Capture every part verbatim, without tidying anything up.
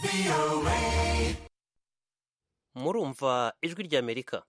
murumva ijwi ry'Amerika.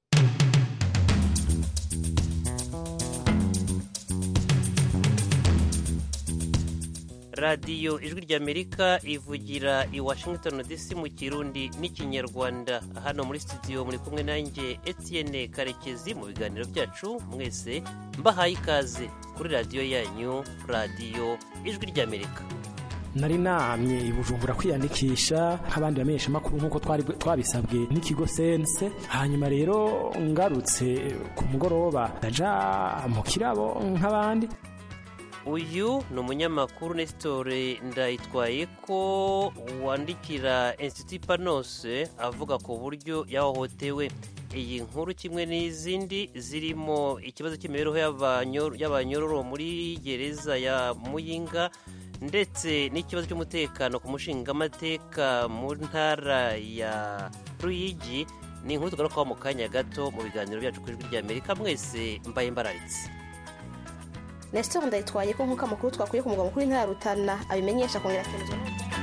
radiyo ijwi ry'Amerika ivugira i Washington D C mu Kirundi n'ikinyarwanda. Hano muri studio muri kumwe nanjye Etienne Karekezi mu biganiro byacu. Mwese mbahaye ikaze kuri radiyo yanyu, radiyo ijwi ry'Amerika. Nari namye i Bujumbura kwiyandikisha nk'abandi bamenyesha makuru nk'uko twari twabisabwe n'ikigo sense. Hanyuma rero ngarutse ku mugoroba ndaja mu kirabo nk'abandi. Uyu ni umunyamakuru Nestor Ndayitwaye ko wandikira Institut Panos avuga ku buryo yahohotewe. Iyi nkuru kimwe n'izindi zirimo ikibazo cy'imibereho y'abanyororo muri gereza ya Muyinga ndetse n'ikibazo cy'umutekano ku mushingamateka mu ntara ya Ruyigi ni inkuru tugarukaho mu kanya gato mu biganiro byacu ku ijwi ry'Amerika. Mwese mbaye mbararitse. Nestor Ndayitwaye ko nk'uko amakuru twakuye ku mugabo mukuru w'intara Rutana abimenyesha kongera akemezwa.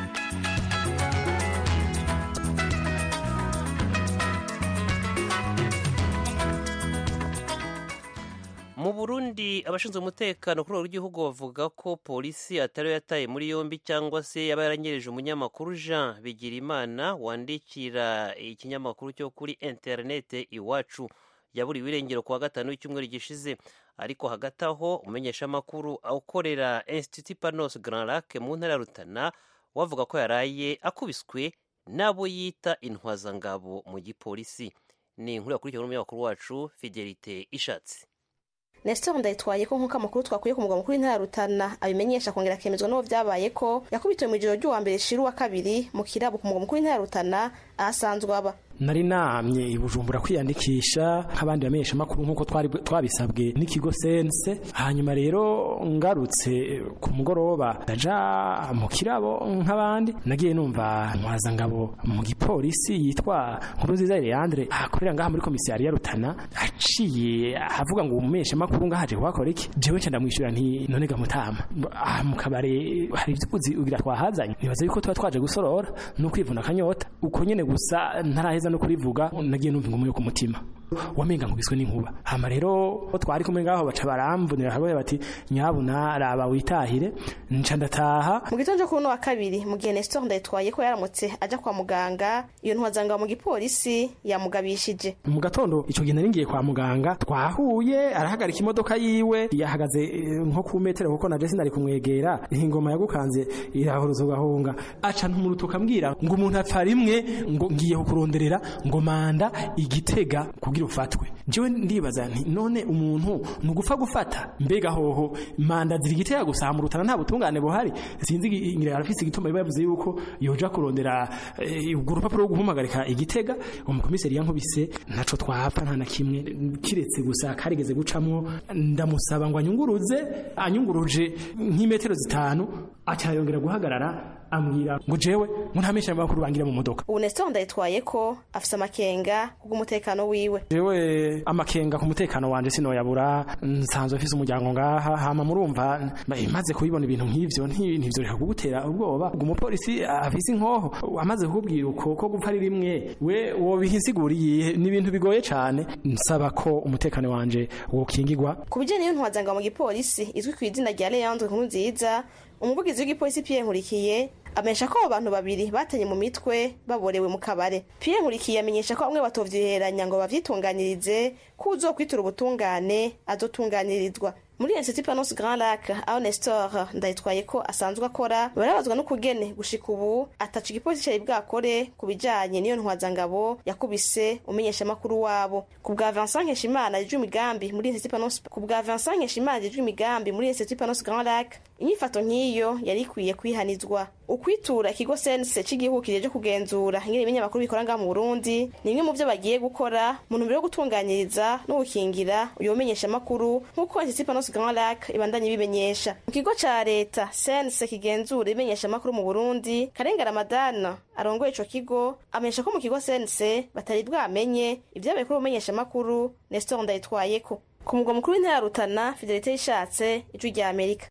Mu Burundi abashinzwe umutekano kuri w'igihugu bavuga ko polisi atari yataye muri yombi cyangwa se yaba yaranyereje umunyamakuru Jean Bigirimana wandikira ikinyamakuru cyo kuri internet Iwacu. Yaburiwe irengero kuwa gatanu w'icyumweru gishize, ariko hagati aho umenyesha makuru ukorera Institut Panos Grand Lac mu ntara Rutana wavuga ko yaraye akubiswe nabo yita intwazangabo mu gipolisi. Ni inkuru yakurikirana n'umunyamakuru wacu Fidelite Ishatse. Nestor Ndayitwaye ko nk'uko amakuru twakuye ku mugabo mukuru w'intara Rutana abimenyesha kongera akemezwa n'uwo byabaye ko yakubitiwe mu ijoro ry'uwa mbere shiru wa kabiri mu kirabo ku mugabo mukuru w'intara Rutana ahasanzwe aba. Nari namye i Bujumbura kwiyandikisha nk'abandi bamenyesha makuru nk'uko twari twabisabwe n'ikigo sense. Hanyuma rero ngarutse ku mugoroba ndaja mu kirabo nk'abandi, nagiye numva ntwazangabo mu gipolisi yitwa Nkurunziza Leandre akorera ngaha muri komisariya Rutana aciye avuga ngo umumenyesha makuru ngahaje wakora iki. Jewe nca ndamwishyura nti none ga Mutama ah mu kabare hari ibyuzi ugira twahazanye, nibaza yuko tuba twaje gusorora no kwivuna akanyota uko nyene gusa ntaraheza no kurivuga. Nagiye numva ingoma yo ku mutima wamenga nkubiswe n'inkuba. Hama rero twari kumwe ngaho baca baramvunira haboye bati nyabuna raba witahire. Nca ndataha mu gitondo kuno wa kabiri mu gihe Nestor Ndayitwaye ko yaramutse aja kwa muganga. Iyo ntwazanga mu gipolisi yamugabishije mu gatondo. Ico gihe naringiye kwa muganga twahuye arahagarika imodoka yiwe yahagaze nko ku metero kuko naje sinari kumwegera. Ingoma yagukanze irahoruzo gahunga aca ntumurutuka mbwira ngo umuntu apfa rimwe ngo ngiye kuronderera ngo manda Igitega kugira ufatwe. Jewe ndibaza nti none umuntu nugufa gufata mbega hoho manda ziri Igitega gusa mu Rutana nta butungane buhari. Sinzi ngira arafise igituma yavuze yuko yoja kurondera urwo rupapuro rwo guhamagarika Igitega. Umukomiseri yankubise ntaco twapfa nta na kimwe kiretse gusa karigeze gucamwo. Ndamusaba ngo anyunguruze, anyunguruje nk'imetero zitanu aca yongera guhagarara ambwira ngo jewe ngo ntamesha makuru bangira mu modoka. Ubu Nestor Ndayitwaye ko afise amakenga k'umutekano wiwe. Jewe amakenga ku mutekano wanje sino yabura, nsanzwe afise umuryango ngaha. Hama murumva maze kubibona ibintu nk'ivyo ntivyo reka kugutera ubwoba. Umupolisi afise inkoho amaze kukubwira uko ko gupfa rimwe we wobihisiguriye ni ibintu bigoye cyane. Nsaba ko umutekano wanje wokingirwa. Kubijanye n'intwazanga mu gipolisi izwi ku izina rya Leandre Nkurunziza, umuvugizi w'igipolisi Pierre Nkurikiye amenyesha ko abantu babiri batenye mu mitwe baborewe mu kabare. Pierre Nkurikiye amenyesha ko bamwe batovyiheranya ngo bavyitunganirize ko uzokwitura ubutungane azotunganirizwa. Muri Institut Panos Grand Lac aho Nestor Ndayitwaye ko asanzwe akora barabazwa no kugene gushika ubu ataca igipolisi cyari bwakore kubijanye niyo ntwazangabo yakubise umenyesha makuru wabo. Ku bwa Vincent Nkeshimana yijwe imigambi muri Institut Panos ku bwa Vincent Nkeshimana yijwe imigambi muri Institut Panos Grand Lac, inyifato nk'iyo yari ikwiye kwihanizwa. Ukwitura ikigo sense cy'igihugu kijeje kugenzura ingene ibinyamakuru bikora ngaha mu Burundi ni imwe mu byo bagiye gukora mu ntumbero yo gutunganyiriza no gukingira uyo menyesha makuru nk'uko Institut Panos Grand Lac ibandanye bimenyesha. Mu kigo ca leta sense kigenzura imenyesha makuru mu Burundi, Karenga Ramadana arongoye ico kigo amenyesha ko mu kigo sense batari bwamenye ivyabaye kuri umenyesha makuru Nestor Ndayitwaye ko. Ku mugwa mukuru w'intara Rutana, Fidelite Ishatse, ijwi rya Amerika.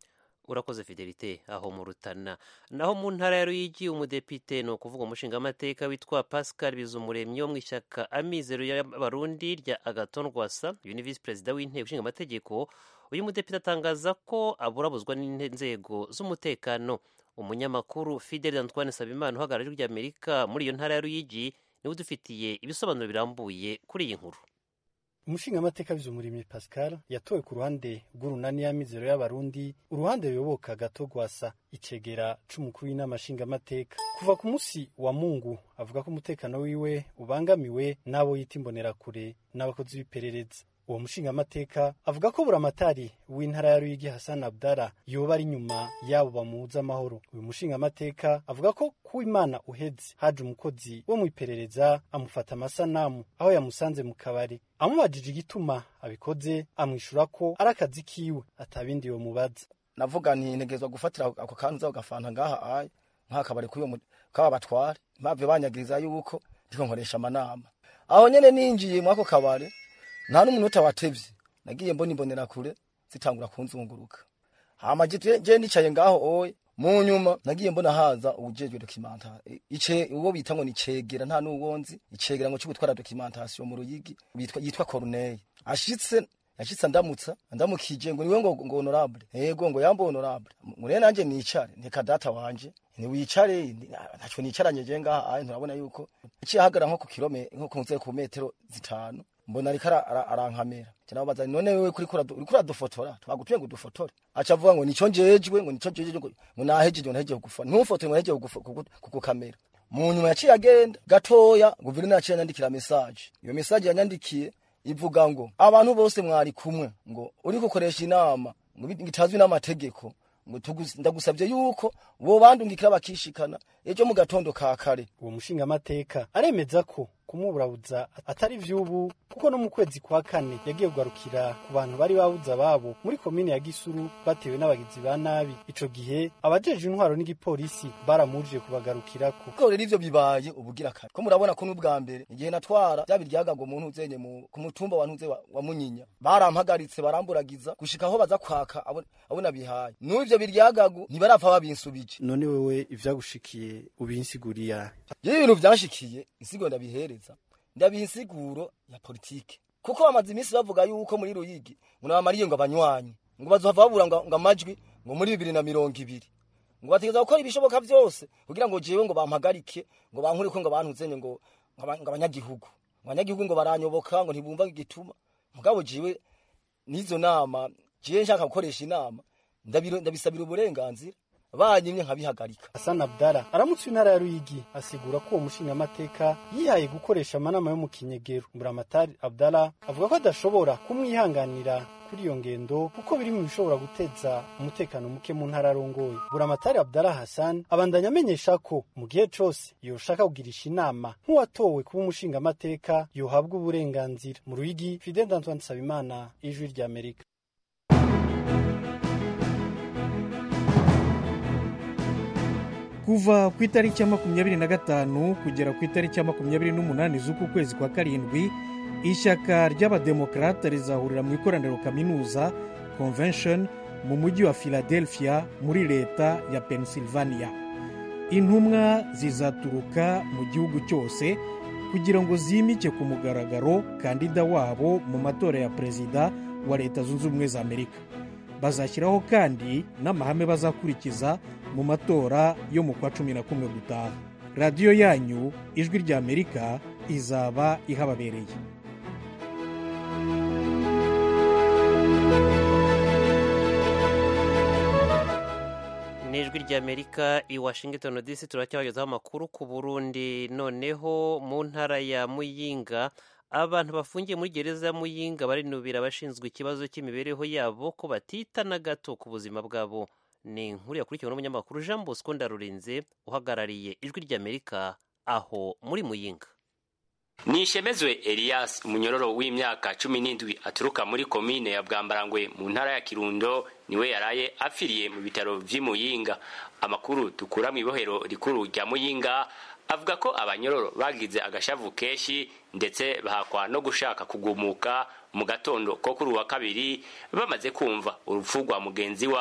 urakoze Fidelite aho mu Rutana. Naho mu ntara ya Ruyigi umudepite no kuvuga umushinga amateka witwa Pascal Bizumuremyi wo mu ishyaka Amizero y'Abarundi rya Agathon Rwasa, uyu vice president w'inteko ishinga amategeko. Uyu mudepite atangaza ko aburabuzwa n'inzego z'umutekano. Umunyamakuru Fidel Antoine Sabimana uhagarariye rya Amerika muri iyo ntara ya Ruyigi niwe dufitiye ibisobanuro birambuye kuri iyi nkuru. Umushinga amateka Bizumuremyi Pascal yatowe ku ruhande rw'urunani y'Amizero y'Abarundi, uruhande ruyoboka Agathon Rwasa, icegera c'umukuru w'inamashinga amateka. Kuva ku musi wa Mungu avuga ko umutekano wiwe ubangamiwe nabo yita imbonerakure n'abakozi b'iperereza. Uwo mushinga amateka avuga ko buramatari w'intara ya Ruyigi Hassan Abdallah yoba ari nyuma yabo bamuza amahoro. Uyu mushinga amateka avuga ko ku Imana uheze haje umukozi wo mu iperereza amufata amasanamu aho yamusanze mu kabari. Amubajije igituma abikoze amwishura ko ari akazi kiwe atabindi yo mubaza. Navuga nti ntegezwa gufatira ako kantu zagafanta ngaha aye nka kabari kuyo kaba batware mpave banyagiriza yuko ndiko nkoresha amanama. Aho nyene ninjiye mwako kabari nta n'umunota watevye nagiye mbona imbonera kure zitangura kunzunguruka. Hama je nicaye ngaho oye mu nyuma nagiye mbona haza ubujejwe documentation ice uwo bita ngo ni cegera nta n'uwonzi icegera ngo cyo documentation mu Ruyigi bitwa yitwa Corneille ashitse yashitse ndamutsa ndamukije ngo niwe ngo ngo honorable yego ngo yambo honorable mure nanje nicare ndeka data wanje ni wicare ntacho nicaranye je ngaha ayi nturabona yuko iki hagara nko ku kilome nko kunze ku metero zitanu mbona ari kara arankamera cyanabaza none wewe kuri kura uri kura dufotora twagutuye ngo dufotore aca avuga ngo nico njejwe ngo nico njejwe ngo nahejeje ngo nahejeje kugufa ntufoto ngo nahejeje ku kamera. Mu nyuma yaciye agenda gatoya guverineri yaciye yandikira message. Iyo message yanyandikiye ivuga ngo abantu bose mwari kumwe ngo uri gukoresha inama ngo bitazwi n'amategeko ngo ndagusabye yuko bo bandungikira bakishikana ejo mu gatondo ka kare. Uwo mushinga amateka aremeza ko kumuburabuza atari vyubu kuko no mu kwezi kwa kane yagiye kugarukira ku bantu bari babuza babo muri komine ya Gisuru batewe n'abagizi ba nabi. Ico gihe abajeje intwaro n'igipolisi baramuje kubagarukirako. Ko rero ivyo bibaye ubugira kare ko murabona ko n'ubwa mbere igihe natwara byabiryaga muntu uzenye mu ku mutumba wa ntuze wa Munyinya barampagaritse baramburagiza gushika aho baza kwaka abona bihaye n'ivyo biryagagu ntibarapfa babinsubije. None wewe ivyagushikiye ubinsiguriya? Yewe ibintu vyanshikiye insigo ndabihereza ndabiha insiguro ya politike kuko bamaze iminsi bavuga yuko muri Ruyigi ngo nabamariye ngo abanywanyi ngo bazohava babura ngo amajwi ngo muri bibiri na mirongo ibiri ngo bategeza gukora ibishoboka byose kugira ngo jewe ngo bampagarike ngo bankure ko ngo bantuzenye ngo abanyagihugu abanyagihugu ngo baranyoboka ngo ntibumva igituma mugabo jewe nizo nama jewe nshaka gukoresha inama ndabisabira uburenganzira banyimye nkabihagarika. Hassan Abdallah aramutse intara ya Ruyigi asigura ko uwo mushinga amateka yihaye gukoresha amanama yo mu kinyegero. Buramatari Abdallah avuga ko adashobora kumwihanganira kuri iyo ngendo kuko biri mu bishobora guteza umutekano muke mu ntara rongoye. Buramatari Abdallah Hassan abandanya amenyesha ko mu gihe cose yoshaka kugirisha inama nk'uwatowe kuba umushinga amateka yohabwa uburenganzira. Mu Ruyigi, Fidel Antoine Sabimana, Ijwi rya Amerika. Kuva ku itariki ya makumyabiri na gatanu kugera ku itariki ya makumyabiri n'umunani z'uku kwezi kwa karindwi ishyaka ry'abademokrate rizahurira mu ikoraniro kaminuza convention mu mujyi wa Philadelphia muri leta ya Pennsylvania. Intumwa zizaturuka mu gihugu cyose kugira ngo zimike ku mugaragaro kandida wabo mu matora ya perezida wa Leta Zunze Ubumwe za Amerika. Bazashyiraho kandi n'amahame bazakurikiza mu matora yo mu kwa cumi na kumwe gutaha. Radiyo yanyu Ijwi rya Amerika izaba ihababereye. N'Ijwi rya Amerika i Washington D C turacyabagezaho amakuru ku Burundi. Noneho mu ntara ya Muyinga abantu bafungiye muri gereza ya Muyinga barinubira abashinzwe ikibazo cy'imibereho yabo ko batita na gato ku buzima bwabo. Ni inkuru yakurikiwe n'umunyamakuru Jean Bosco Ndarurinze uhagarariye Ijwi rya Amerika aho muri Muyinga. Nishemezwe Elias umunyororo w'imyaka cumi n'indwi aturuka muri komine ya Bwambarangwe mu ntara ya Kirundo niwe yaraye afiriye mu bitaro vy'Imuyinga. Amakuru tukura mu ibohero rikuru rya Muyinga avuga ko abanyororo bagize agashavu keshi ndetse bahakwa no gushaka kugumuka mu gatondo ko kuri wa kabiri bamaze kumva urupfu rwa mugenzi wabo.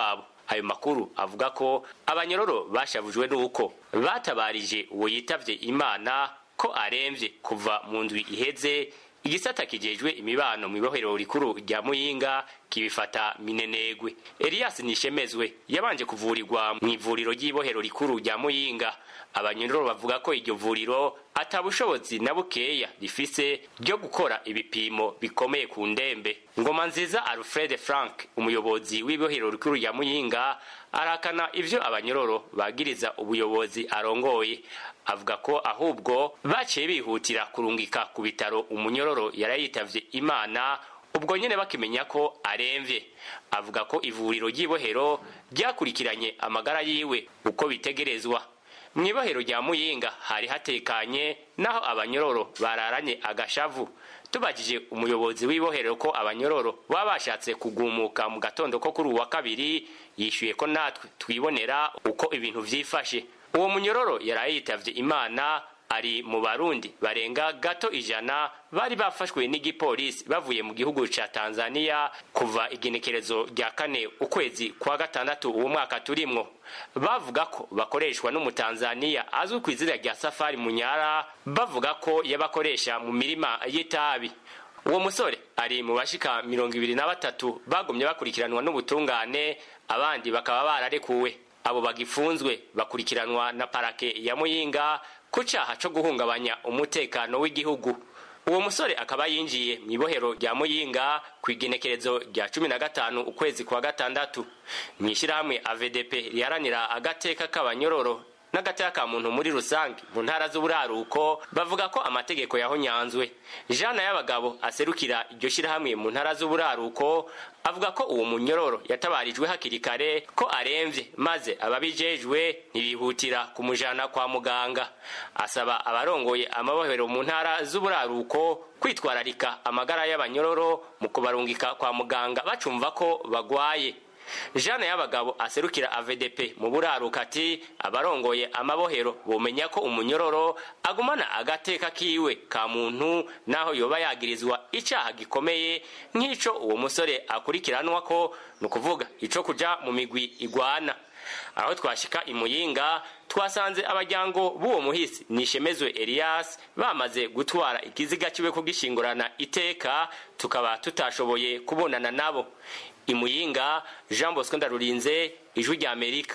ayo makuru avuga ko abanyororo bashavujwe n'uko batabarije uwo yitavye Imana ko aremvye kuva mu ndwi iheze. Igisata kijejwe imibano mu ibohero rikuru rya Muyinga kibifata minenegwe. Elias Nishemezwe yabanje kuvurirwa mu ivuriro ry'ibohero rikuru rya Muyinga. Abanyororo bavuga ko iryo vuriro atabushobozi na bukeya rifise ryo gukora ibipimo bikomeye ku ndembe. Ngoma nziza Alfred Frank, umuyobozi w'ibohero rikuru rya Muyinga, arakana ivyo abanyororo bagiriza ubuyobozi arongoye. Avuga ko ahubwo baciye bihutira kurungika ku bitaro umunyororo yarayitavye Imana, ubwo nyene bakimenya ko aremvye. Avuga ko ivuriro ry'ibohero ryakurikiranye amagara yiwe uko bitegerezwa. Mwibohero rya Muyinga hari hatekanye, naho abanyororo bararanye agashavu. Tubajije umuyobozi w'ibohero ko abanyororo babashatse kugumuka mu gatondo ko kuri uwa kabiri, yishuye ko natwe twibonera uko ibintu vyifashe. Uwo munyororo yarayitavye Imana ari mu Barundi barenga gato ijana bari bafashwe n'igipolisi bavuye mu gihugu ca Tanzania kuva igenekerezo rya kane ukwezi kwa gatandatu uwo mwaka turimwo. Bavuga ko bakoreshwa n'umutanzania azwi kw'izina rya Safari Munyara, bavuga ko yabakoresha mu mirima y'itabi. Uwo musore ari mu bashika mirongo ibiri na batatu bagumye bakurikiranwa n'ubutungane, abandi bakaba bararekuwe. Abo bagifunzwe bakurikiranwa na parake ya Muyinga ku caha co guhungabanya umutekano w'igihugu. Uwo musore akaba yinjiye mu ibohero rya Muyinga kwigenekerezo rya cumi na gatanu ukwezi kwa gatandatu. Mwishirahamwe A V D P riharanira agateka k'abanyororo n'agateka ka muntu muri rusange mu ntara z'uburaruko bavuga ko amategeko yahonyanzwe. Jana y'abagabo aserukira iryo shirahamwe mu ntara z'uburaruko avuga ko uwo munyororo yatabarijwe hakiri kare ko aremvye, maze ababijejwe ntibihutira kumujana kwa muganga. Asaba abarongoye amabohero mu ntara z'uburaruko kwitwararika amagara y'abanyororo mu kubarungika kwa muganga bacumva ko bagwaye. Jana y'abagabo aserukira A V D P mu buraruka ati abarongoye amabohero bomenya ko umunyororo agumana agateka kiwe ka muntu naho yoba yagirizwa icaha gikomeye nk'ico uwo musore akurikiranwa ko, nukuvuga ico kuja mu migwi igwana. Aho twashika imuyinga twasanze abajyango b'uwo muhisi Nishemezwe Elias bamaze gutwara ikiziga kiwe kugishingurana iteka, tukaba tutashoboye kubonana nabo. Imuyinga, Jean Bosco Ndarurinze, Ijwi rya Amerika.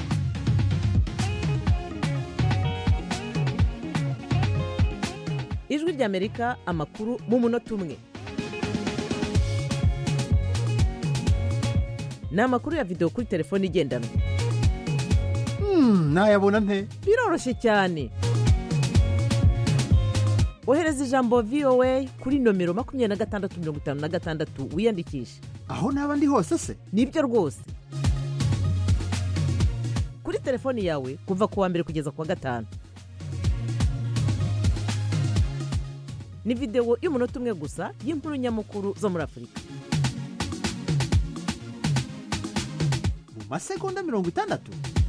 Ijwi rya Amerika, amakuru mu munota umwe. Ni amakuru ya video kuri telefone igendanwa. Hmm, nayabona nte? Biroroshye cyane. Ohereza ijambo V O A kuri nomero makumyabiri na gatandatu mirongo itanu na gatandatu wiyandikishe. Aho naba ndi hose se? Nibyo rwose. Kuri telefoni yawe kuva kuwa mbere kugeza kuwa gatanu. Ni video y'umunota umwe gusa y'inkuru nyamukuru zo muri Afrika. Mu masegonda mirongo itandatu?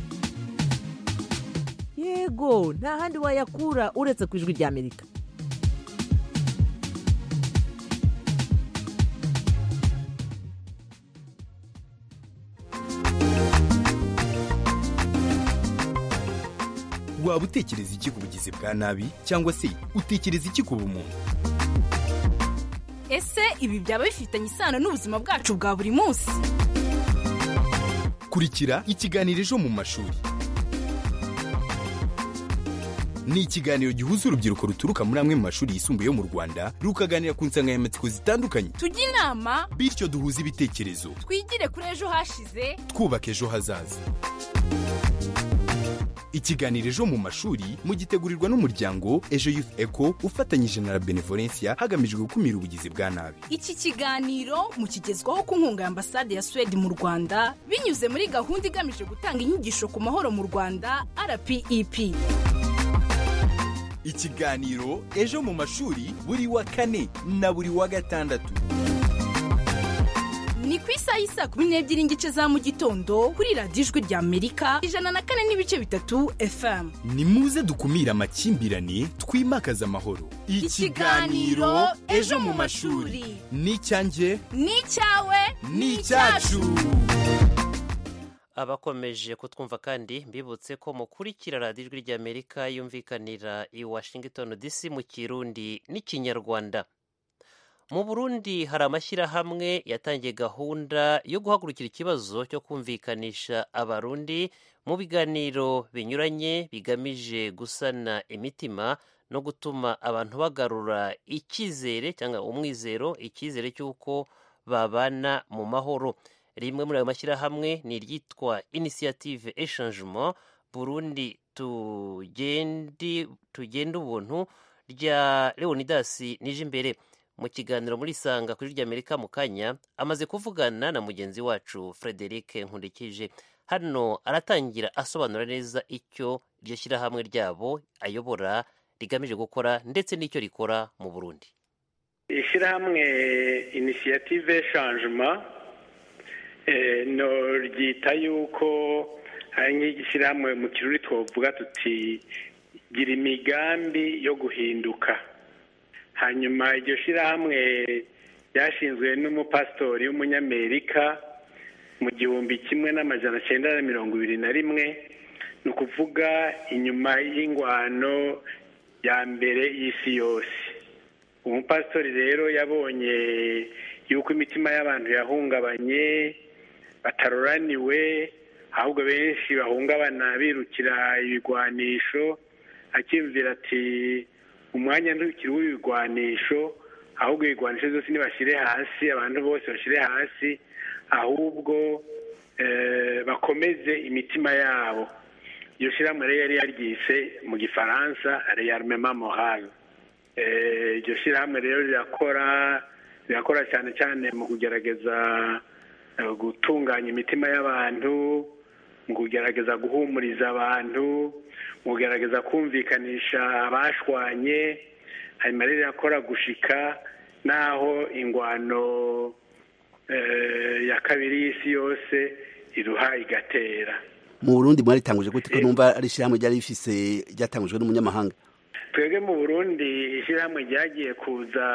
Yego, nta handi wayakura uretse ku Ijwi rya Amerika. Waba utekereza iki ku bugizi bwa nabi cyangwa se utekereza iki ku bumuntu? Ese ibi byaba bifitanye isano n'ubuzima bwacu bwa buri munsi? Kurikira ikiganiro Ejo mu mashuri. Ni ikiganiro gihuza urubyiruko ruturuka muri amwe mu mashuri yisumbuye yo mu Rwanda rukaganira ku nsanganyamatsiko zitandukanye. Tujye inama bityo duhuza ibitekerezo. Twigire kuri ejo hashize, twubaka ejo hazaza. Ikiganiro Ejo mu mashuri mugitegurirwa n'umuryango Ejo Youth Echo ufatanyije na Benevolencia hagamijwe gukumira ubugizi bwa nabi. Iki kiganiro mukigezwaho ku nkunga ya Ambasade ya Sweden mu Rwanda binyuze muri gahunda igamije gutanga inyigisho ku mahoro mu Rwanda R P E P. Ikiganiro Ejo mu mashuri buri wa kane na buri wa gatandatu. Ni ku isaha y'isa kumi n'ebyiri n'igice za mu gitondo kuri radiyo Ijwi rya Amerika ijana na kane n'ibice bitatu F M. Ni muze dukumira amakimbirane, twimakaza amahoro. Ikiganiro Ejo mu mashuri ni cyanjye, ni cyawe, ni cyacu. abakomeje kutwumva kandi mbibutse ko mukurikira radiyo ijwi ry'Amerika yumvikanira i Washington D C mu Kirundi n'Ikinyarwanda. Mu Burundi hari amashyirahamwe yatangiye gahunda yo guhagurukira ikibazo cyo kumvikanisha abarundi mu biganiro binyuranye bigamije gusana imitima no gutuma abantu bagarura icyizere cyangwa umwizero, icyizere cy'uko babana mu mahoro. Rimwe muri ayo mashyirahamwe ni iryitwa Initiative Echangement Burundi tugendi tugenda ubuntu rya Leonidas Nijimbere. Mu kiganiro muri Sanga kuri ry'Amerika mu kanya amaze kuvugana na mugenzi wacu Frederic Nkundikije. Hano aratangira asobanura neza icyo iryo shyirahamwe ryabo ayobora rigamije gukora ndetse n'icyo rikora mu Burundi. Ishyirahamwe Initiative Echangement eh, no ryita yuko hari nk'igishyirahamwe mu kiruri twovuga tuti gira imigambi yo guhinduka. Hanyuma iryo shyirahamwe ryashinzwe n'umupasitori w'umunyamerika mu gihumbi kimwe n'amajana cyenda na mirongo ibiri na rimwe, ni ukuvuga inyuma y'ingwano ya mbere y'isi yose. Umupasitori rero yabonye yuko imitima y'abantu yahungabanye, bataroraniwe, ahubwo benshi bahungabana birukira ibigwanisho, akimvira ati umwanya ntukiri w'ibigwanisho, ahubwo ibigwanisho zose nibashire hasi, abantu bose bashire hasi, ahubwo eh, bakomeze imitima yabo. Iyo shyirahamwe rero yari yaryise mu gifaransa Réarmement Moral. Eh, iryo shyirahamwe rero rirakora rirakora cyane cyane mu kugerageza uh, gutunganya imitima y'abantu, mu kugerageza guhumuriza abantu, mu kugerageza kumvikanisha abashwanye. Hanyuma rero rirakora gushika naho ingwano uh, ya kabiri y'isi yose iruha igatera. Mu Burundi mwaritanguje gute ko numva ari ishyirahamwe ryari rifise ryatangujwe n'umunyamahanga? Twebwe mu Burundi ishyirahamwe ryagiye kuza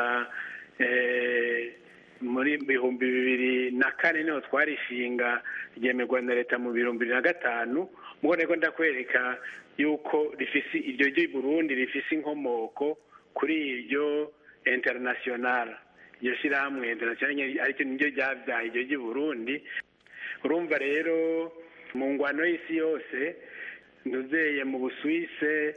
eh, muri bihumbi bibiri na kane niho twarishinga, ryemerwa na leta mu bihumbi bibiri na gatanu. Mubone ko ndakwereka yuko rifise iryo ry'i Burundi rifise inkomoko kuri iryo international. Iryo shyirahamwe international ariko niryo ryavyaye iryo ry'i Burundi. Urumva rero mu ngwano y'isi yose nduzeye mu Busuwise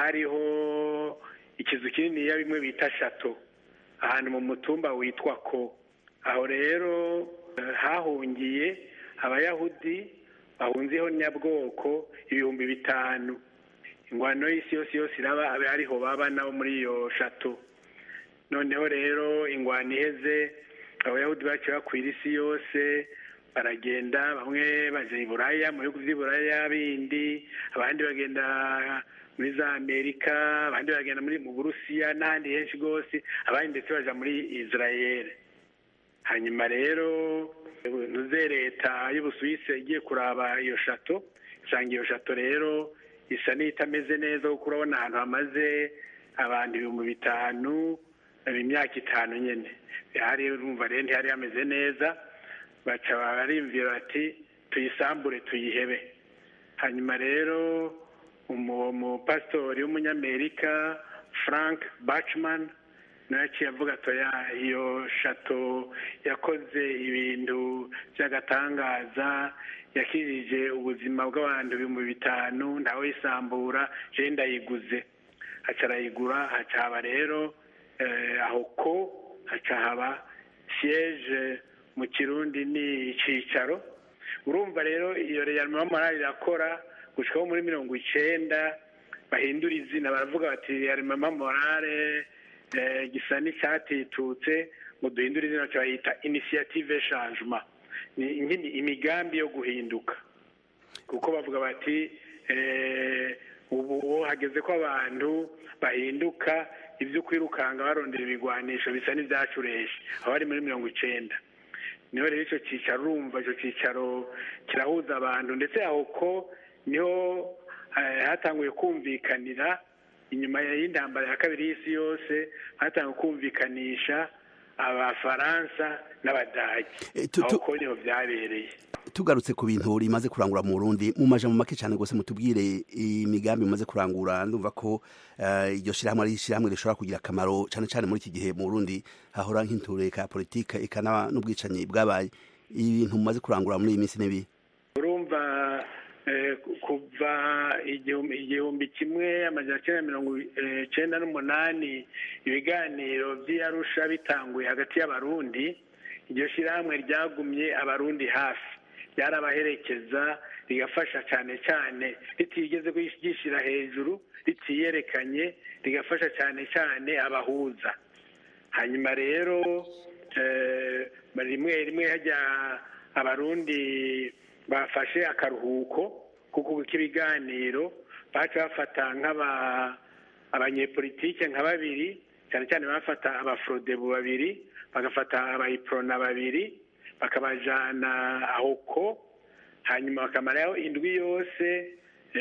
hariho ikizu kinini ya bimwe bita Chateau ahantu mu mutumba witwa Ko. Aho rero hahungiye abayahudi bahunzeho nyabwoko ibihumbi bitanu. Ingwano y'isi yose yose iraba abe hariho baba nabo muri iyo Chateau. Noneho rero ingwano iheze abayahudi baciye bakwira isi yose, baragenda bamwe baje i Buraya, mu bihugu by'i Buraya bindi, abandi bagenda muri za Amerika, abandi bagenda muri mu Burusiya n'ahandi henshi gose, abandi ndetse baja muri Israel. Hanyuma rero nuze leta y'Ubusuwise igiye kuraba iyo Chateau, isanga iyo Chateau rero isa n'itameze neza kuko urabona ahantu hamaze abantu ibihumbi bitanu imyaka itanu nyene. Hari urumva rero ntihari hameze neza, baca barimvira bati tuyisambure tuyihebe. Hanyuma rero umupasitori w'umunyamerika Frank Bachman nawe yaciye avuga atoya iyo Chateau yakoze ibintu by'agatangaza, yakirije ubuzima bw'abantu ibihumbi bitanu, ntawe yisambura, je ndayiguze. Haca arayigura, haca haba rero eh, aho Ko haca haba siège mu Kirundi ni icicaro. Urumva rero iyo Réarmement Moral irakora gushikaho muri mirongo icenda bahindura izina, baravuga bati Réarmement Moral eh, gisa n'icyatitutse, ngo duhindura izina cyayita Initiative Echangement, ni ngini imigambi yo guhinduka, kuko bavuga bati eh, ubu hageze ko abantu bahinduka, ibyo kwirukanga barondera ibigwanisho bisa n'ibyacureshe aho ari muri mirongo icenda. Niho rero icyo cyicaro urumva icyo cyicaro kirahuza abantu, ndetse aho Ko niho hatanguye kumvikanira inyuma y'intambara ya kabiri y'isi yose, hatanguye kumvikanisha abafaransa n'abadage aho ko niho byabereye. Tugarutse ku bintu rimaze kurangura mu Burundi mu majambo make cyane gose mutubwire imigambi imaze kurangura. Ndumva ko iryo shirahamwe ari shirahamwe rishobora kugira akamaro cyane cyane muri iki gihe mu Burundi hahora nk'intureka politika ikana n'ubwicanyi bwabaye. Ibintu mumaze kurangura muri iyi minsi nibi urumva kuva igihumbi kimwe amajana cyenda mirongo cyenda n'umunani ibiganiro by'Arusha bitanguye hagati y'abarundi, iryo shirahamwe ryagumye abarundi hafi, ryarabaherekeza rigafasha cyane cyane ritigeze kuyishyira hejuru, ritiyerekanye, rigafasha cyane cyane abahuza. Hanyuma rero rimwe rimwe hajya abarundi bafashe akaruhuko kuko k'ibiganiro baca bafata nk'aba abanyepolitike nka babiri, cyane cyane bafata abafrodebu babiri, bagafata abayiprona babiri, bakabajana aho ko, hanyuma bakamarayo indwi yose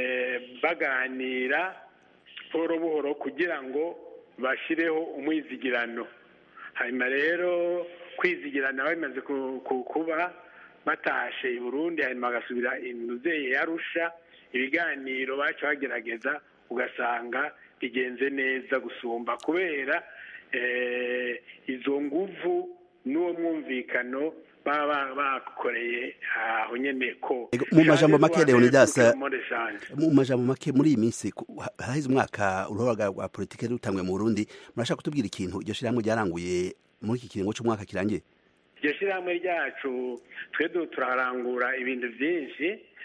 baganira buhoro buhoro kugira ngo bashireho umwizigirano. Hanyuma rero kwizigirana bimaze kuba batashe i Burundi, hanyuma bagasubira inuzeye Arusha, ibiganiro baca bagerageza ugasanga bigenze neza gusumba kubera izo nguvu n'uwo mwumvikano baba bakoreye aho nyene ko mu majambo make Leonidas, mu majambo make muri iyi minsi haheze umwaka uruhora rwa politike rutangwe mu Burundi, murashaka kutubwira ikintu iryo shirahamwe ryaranguye muri iki kiringo cy'umwaka kirangiye? Iryo shirahamwe ryacu twe turarangura ibintu byinshi.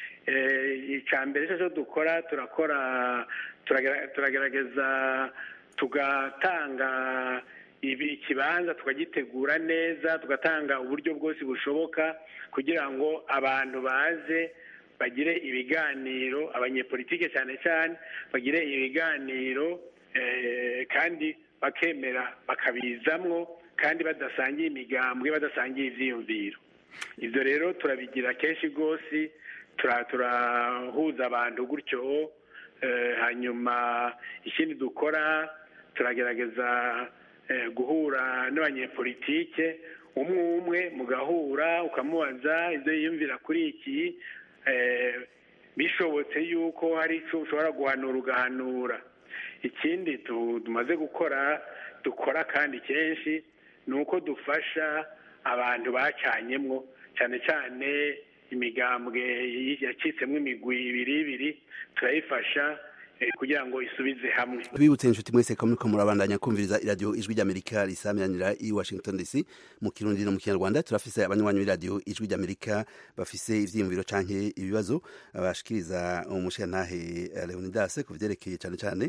Icya mbere cyo dukora turakora turagerageza tugatanga ikibanza tukagitegura neza, tugatanga uburyo bwose bushoboka kugira ngo abantu baze bagire ibiganiro, abanyepolitike cyane cyane bagire ibiganiro kandi bakemera bakabizamwo kandi badasangiye imigambwe, badasangiye ivyiyumviro. Ibyo rero turabigira kenshi rwose, turahuza abantu gutyo. Hanyuma ikindi dukora turagerageza guhura n'abanyepolitike umwe umwe, mugahura ukamubaza ibyo yiyumvira kuri iki, bishobotse yuko hari icyo ushobora guhanura ugahanura. Ikindi tumaze gukora dukora kandi kenshi ni uko dufasha abantu bacanyemwo, cyane cyane imigambwe yacitsemo imigwi ibiri ibiri, turayifasha kugira ngo isubize hamwe. Tubibutse inshuti mwese ko muriko murabandanya kumviriza iradiyo Ijwi ry'Amerika risamiranira i Washington D C mu Kirundi no mu Kinyarwanda. Turafise abanywanyi b'iradiyo Ijwi ry'Amerika bafise ivyiyumviro canke ibibazo bashikiriza umushirantahe Leonidas ku vyerekeye cyane cyane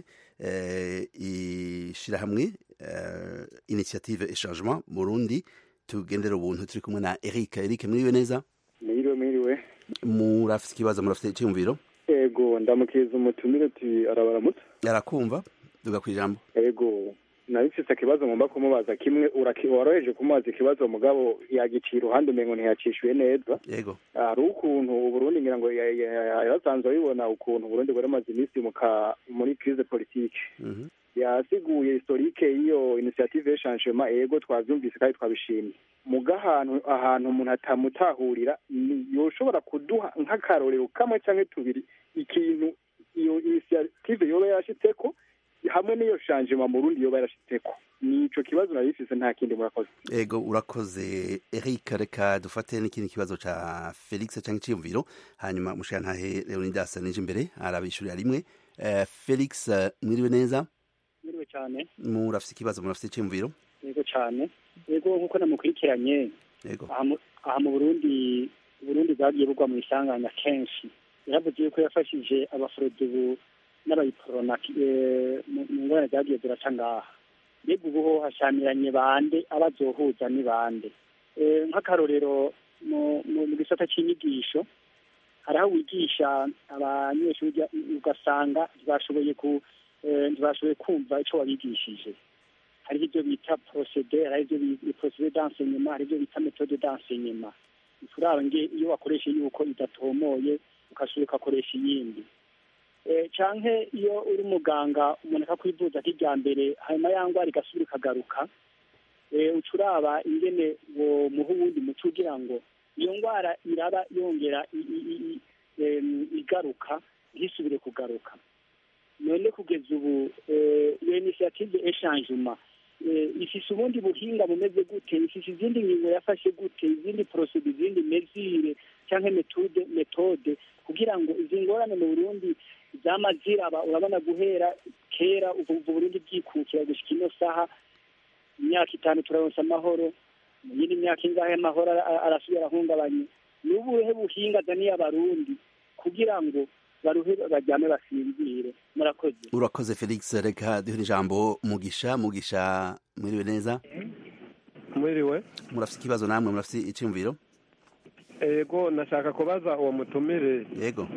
ishirahamwe Initiative et Changement Burundi. Tugendera ubuntu turi kumwe na Eric. Eric, mwiriwe neza? Mwiriwe mwiriwe. Murafise ikibazo, murafise icyumviro? Ego, ndamukiriza umutumire ati arabaramutse. Arakumva, duga kwijambo. Ego, nabifise ikibazo ngomba kumubaza, kimwe urakiworoheje kumubaza ikibazo mugabo yagiciye iruhande umengo ntiyacishuye neza. Yego. Ari ukuntu Burundi ngira ngo yarasanzwe bibona ukuntu Burundi bwaramaze iminsi muri crise politique. Mhm. Yasiguye historique iyo initiative et changement, ego twavyumvise kandi twabishimye. Muga ahantu ahantu umuntu atamutahurira yoshobora kuduha nk'akarorero kamwe canke tubiri ikintu iyo initiative yoba yarashitseko hamwe n'iyo changement mu Burundi yoba yarashitseko. Nico kibazo narifise, nta kindi murakoze. Ego, urakoze Eric. Reka dufate n'ikindi kibazo ca Felix canke ciyumviro, hanyuma mushirantahe Leonidas nije imbere arabishurira rimwe. Uh, Felix, uh, mwiriwe neza? Mwiriwe cyane. Murafise ikibazo, murafise iciyumviro? Yego cyane. Yego nkuko namukurikiranye. Yego. Aha mu Burundi Burundi bwagiye bugwa mu isanganya kenshi. Yaravuze yuko yafashije abafrodebu n'abayiprona mu ngorane zagiye ziraca ngaha. Mbega ubu hashamiranye bande, abazohuza ni bande? Nk'akarorero mu gisata cy'inyigisho hari aho wigisha abanyeshuri ugasanga ntibashoboye ku ntibashoboye kumva icyo wabigishije. Hari ibyo bita procédure, hari ibyo bita procédure d'enseignement, hari ibyo bita méthode d'enseignement. Turaba nge iyo wakoresha yuko idatomoye ukasubira ukakoresha iyindi. Eh canke iyo uri muganga umuntu akakwivuza kijya mbere hanyuma yangwa rigasubira ikagaruka, ucuraba ingene wo muha uwundi muti kugira ngo iyo ndwara iraba yongera igaruka ntisubire kugaruka. None kugeza ubu iyo initiative eshangement ifise ubundi buhinga bumeze gute, ifise izindi ngingo yafashe gute, izindi procedure, izindi mesure canke metode metode kugira ngo izi ngorane mu Burundi zamaziraba, urabona guhera kera ubu Burundi bwikukira gushika ino saha imyaka itanu turaronsa amahoro, mu yindi myaka ingahe amahoro arasubira ahungabanye. N'ubuhe buhinga zaniye abarundi kugira ngo baruhe bajyame basinzire. Murakoze. Urakoze Felix, reka duhe ijambo Mugisha. Mugisha, mwiriwe neza? Mwiriwe. Murafite ikibazo namwe, murafite icyumviro? Ego, nashaka kubaza uwo mutumire. Yego.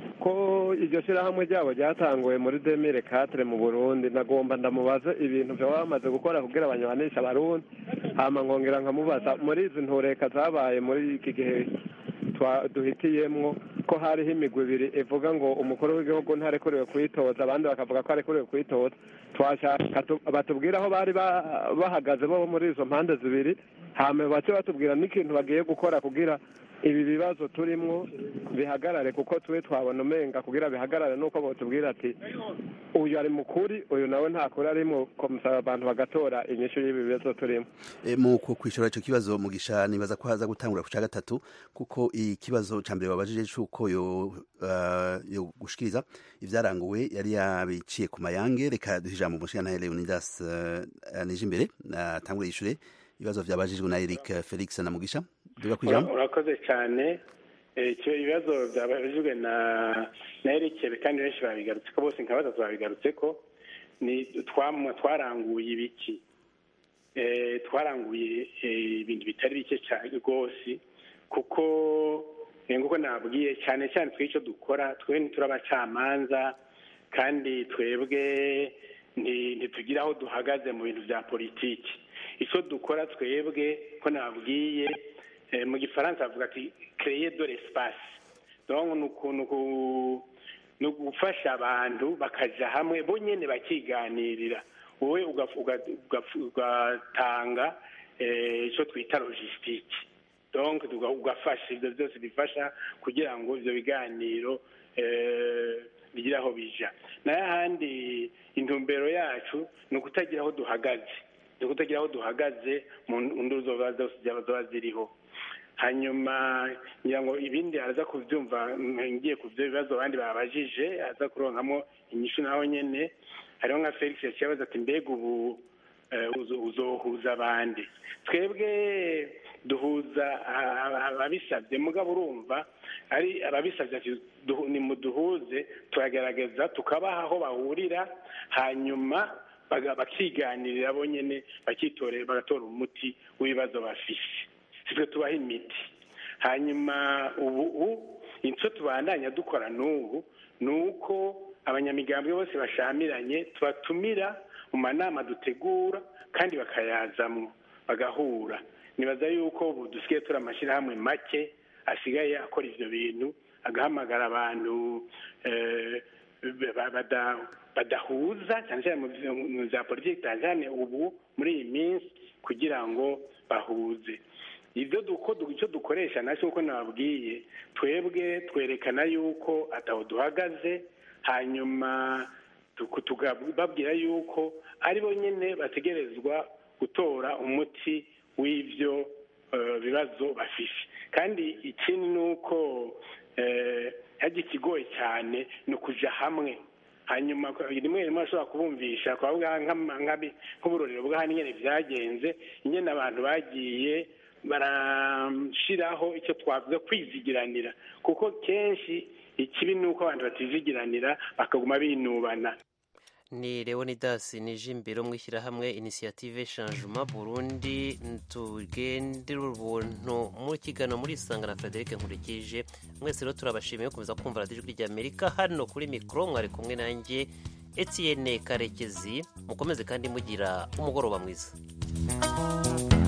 Ko iryo shyirahamwe ryabo ryatanguye muri deux mille quatre mu Burundi, nagomba ndamubaza ibintu byo bamaze gukora kugira abanyanisha abarundi, hama nkongera nkamubaza muri izi ntureka zabaye muri iki gihe duhitiyemwo ko hariho imigwi ibiri ivuga ngo umukuru w'igihugu ntarekuriwe kwitoza, abandi bakavuga ko arekuriwe kwitoza. Twashaka batubwira aho bari bahagaze bo muri izo mpande zibiri, hama bace batubwira n'ikintu bagiye gukora kugira ibi bibazo turimwo bihagarare, kuko tuwe twabona umenga kugira bihagarare nuko botubwira ati uyu ari mukuri, uyu nawe ntakuri arimo, komusaba abantu bagatora inyishu y'ibi bibazo turimo. E, mu kwishura ico kibazo Mugisha, nibaza ko haza gutangura ku ca gatatu, kuko ikibazo ca mbere babajije cuko yo uh, yo gushikiriza ivyaranguwe yari yabiciye ku mayange. Reka duhe ijambo umushikana Leonidas uh, nije imbere atangure uh, yishure ibibazo vyabajijwe na Eric Felix na Mugisha. Urakoze cyane. Icyo ibibazo byabajijwe na na Eric kandi benshi babigarutse ko, bose nkabaza babigarutse ko ni twamwe twaranguye ibiki. Eh twaranguye ibintu bitari bike cyane rwose, kuko nguko nabwiye cyane cyane twico dukora twe ntiturabacamanza, kandi twebwe ntitugira aho duhagaze mu bintu bya politiki. Icyo dukora twebwe ko nabwiye mu gifaransa bavuga ati créer de l'espace, donc nukuntu no gufasha abantu bakaja hamwe bonyene bakiganirira, wowe ugatanga icyo twita logistique, donc ugafasha ibyo byose bifasha kugira ngo ibyo biganiro bigira aho bija. Nayo handi intumbero yacu ni ukutagira aho duhagaze, ni ukutagira aho duhagaze mu nduru zoba ziriho. Hanyuma ngira ngo ibindi araza kubyumva ngiye ku byo bibazo abandi babajije, aza kuronkamo inyishu naho nyene. Hariho nka Felix yabaza ati mbega ubu uzohuza abandi. Twebwe duhuza ababisabye, mugabo urumva ari ababisabye ati ni muduhuze, turagerageza tukabaha aho bahurira, hanyuma bakiganirira bo nyene bakitorera bagatora umuti w'ibibazo bafise. Twe tubaha imiti. Hanyuma ubu inso tubandanya dukora n'ubu nuko abanyamigambwe bose bashamiranye tubatumira mu manama dutegura kandi bakayazamwo bagahura. Nibaza yuko ubu dusigaye tura amashirahamwe make asigaye akora ivyo bintu, agahamagara abantu badahuza cyane cyane mu za politiki cyane ubu muri iyi minsi kugira ngo bahuze. Ibyo duko icyo dukoresha nacyo uko nababwiye, twebwe twerekana yuko ataho duhagaze, hanyuma tukababwira yuko ari bo nyene bategerezwa gutora umuti w'ivyo bibazo bafise. Kandi ikindi nuko haje ikigoye cyane no kuja hamwe, hanyuma rimwe rimwe ashobora kubumvisha kwavuga nk'uburorero bwa nyene vyagenze, nyene abantu bagiye barashiraho icyo twavuze kwizigiranira, kuko kenshi ikibi nuko abantu batizigiranira bakaguma binubana. Ni Leonidas Nijimbiro mwishyirahamwe Initiative Changement Burundi. Tugendera ubuntu mu kigano muri Isanga na Frederic Nkurikije. Mwese rero turabashimiye kuza kumva Radio Ijwi ry'Amerika. Hano kuri mikro mwari kumwe nanjye Etienne Karekezi. Mukomeze kandi mugira umugoroba mwiza.